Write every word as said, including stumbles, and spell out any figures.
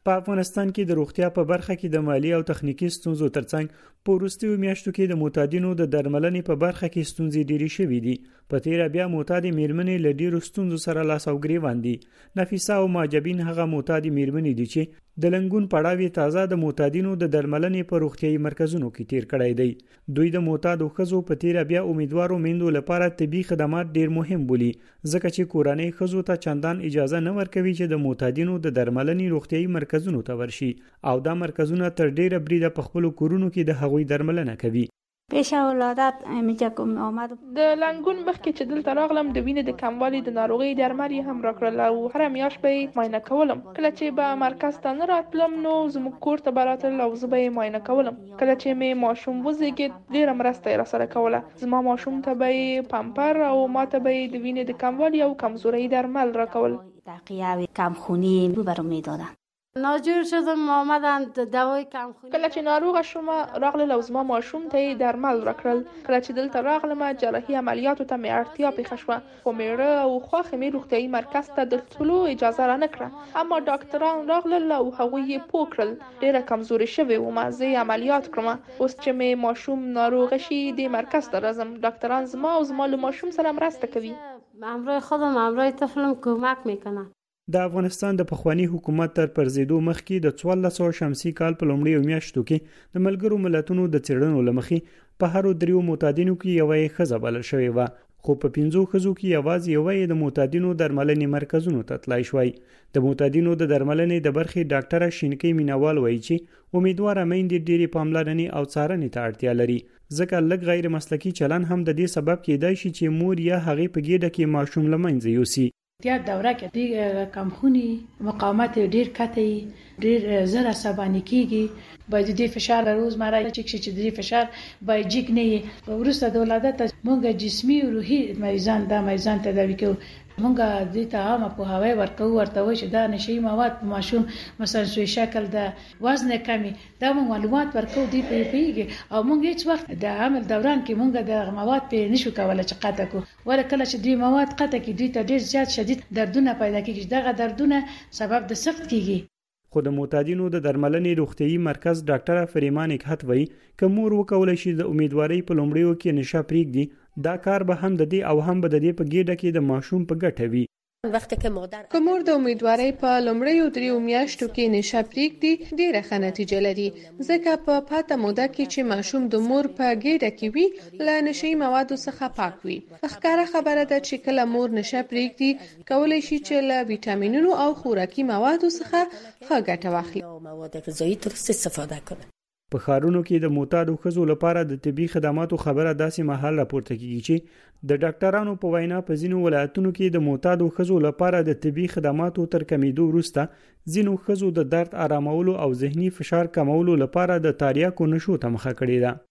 په افغانستان کې د روغتیا په برخه کې د مالی او تخنیکی ستونزو ترڅنګ په وروستیو میاشتو کې د معتادینو د درملنې په برخه کې ستونزې ډېرې شوې دي. په تیر بیا معتاد میرمنې له ډېرو ستونزو سره لاس او ګریوان دي. نفیسه او ماجبین هغه معتاد میرمنې دي چې د لنګون پړاوی تازه د معتادینو د درملنې په روغتیايي مرکزونو کې تیر کړی دی. دوی د معتادو ښځو په تیر بیا امیدوارو میندو لپاره طبي خدمات ډېر مهم بولي ځکه چې کورنۍ ښځو ته چندان اجازه نه ورکوي چې د معتادینو د درملنې روغتیايي مرکزونو ته ورشي او دا مرکزونه تر ډېره بریده په خپل کورونو کې د هغوی درملنه کوي. پیش ولادت میجا کوم آمد د لنګون مخکې چې دلته راغلم د وینې د کموالي د ناروغي درمل هم راکړل او هر میاشت به معاینه کولم. کله چې به مرکز ته نه راتلم نو زموږ کور ته براتل او زه به معاینه کولم. کله چې مې ماشوم وزېږید ډېره مرسته یې راسره کوله. زما ماشوم ته به پمپر او ما ته به د وینې د کموالي او کمزوري درمل راکول. تقیه کمخونی برام میدادن. ناجور شدم آمدن دوای کمخونی. کله چې ناروغه شوم راغله او زما ماشوم ته درمل راکړل. کله چې دلته راغلم جراحي عملیاتو ته مې اړتیا پیښه شوه خو میړه او خواخې مې روغتیايي مرکز ته د تلو اجازه را نه کړه. اما ډاکټران راغلل او هغوی یې پوه کړل. ډېره کمزوري شوې وم زه یې عملیات کړم. اوس چې مې ماشوم ناروغه شي د مرکز ته راځم. ډاکټران زما او زما له ماشوم سره مرسته کوي. همراه خودم همراه طفلم کمک میکنه. د افغانستان د پخوانی حکومت تر پرځېدو مخکې د څوارلس سوه شمسي کال په لومړیو میاشتو کې د ملګرو ملتونو د څېړنو له مخې په هرو دریو معتادینو کې یوه یې ښځه بلل شوې وه خو په پنځو ښځو کې یوازې یوه یې د معتادینو درملنې مرکزونو ته تلای شوی. د معتادینو د درملنې د برخې ډاکټره شینکۍ مینوال وایي چې امیدواره میندې ډېرې پاملرنې او څارنې ته اړتیا لري ځکه لږ غیر مسلکي چلن هم د دې سبب کېدای شي چې مور یا هغې په ګېډه کې ماشوم له منځه یوسي. یا دوره کې د کمخونی مقاومت ډیر کته ډیر زړه عصباني کیږي باید د فشار روزمره چې چې د فشار باید جګ نه ورسته د ولادت مونږه جسمي او روحي مریضان دا مریضان تداوي کوو. مونږه د ته عامه په هواي ورکو ورته و چې دا نشي مواد په ماشوم مثلا سوي شکل د وزن کمی دا مونږ معلومات ورکو دی په پیږي او مونږ هیڅ وخت د عمل دوران کې مونږ د مواد په نشو کولای چې قطع کو ور کله چې دوی مواد قطع کې دوی ته ډیر زیات شدید دردونه پیدا کیږي. دغه دردونه سبب د سخت کیږي. خو د معتادینو د درملنې روغتیايي مرکز ډاکټره فریمان اکحت وایي که مور وکولای شي د امیدوارۍ په لومړیو کې نشه پرېږدي دا کار به هم د دې او هم به د دې په ګېډه کې د ماشوم په ګټه وي. وخت که مادر که مور د امیدوارۍ په لومړیو دریو میاشتو کې نشه پرېږدي ډېره ښه نتیجه لري ځکه په پاته موده کې چې ماشوم د مور په ګېډه کې وي له نشهیي موادو څخه پاک وي. ښکاره خبره ده چې کله مور نشه پرېږدي کولی شي چې له ویټامینونو او خوراکي موادو څخه ښه ګټه واخلي. مواد غذایی درست استفاده کنه. په ښارونو کې د معتادو ښځو لپاره د طبي خدماتو خبره داسې مهال راپورته کیږي چې د ډاکټرانو په وینا په ځینو ولایتونو کې د معتادو ښځو لپاره د طبي خدماتو تر کمیدو وروسته ځینو ښځو د درد آرامولو او ذهني فشار کمولو لپاره د تریاکو نشو ته مخه کړې ده.